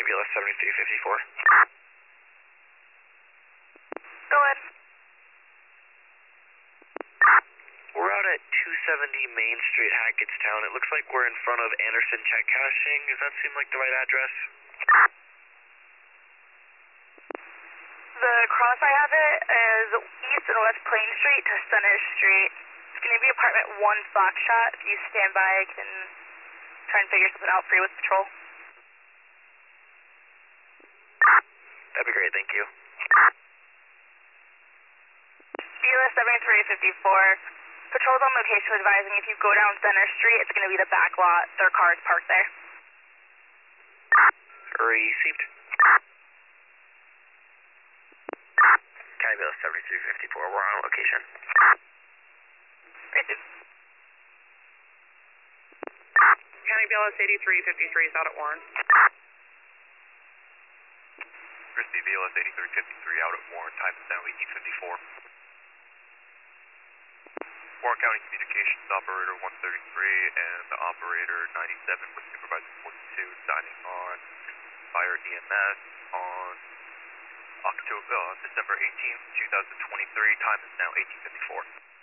BLS 7354. Go ahead. We're out at 270 Main Street, Hackettstown. It looks like we're in front of Anderson Check Cashing. Does that seem like the right address? The cross I have it is East and West Plain Street to Center Street. It's going to be apartment 1 Foxtrot. If you stand by, I can try and figure something out for you with patrol. That'd be great, thank you. BLS 7354. Patrol's on location advising if you go down Center Street, it's going to be the back lot. Their car is parked there. Received. County BLS 7354, we're on location. Received. County BLS 8353 is out at Warren. Christie BLS 8353 out at Warren, time is now 1854. Warren County Communications Operator 133 and the Operator 97 with Supervisor 42 signing on Fire EMS on December 18th, 2023, time is now 1854.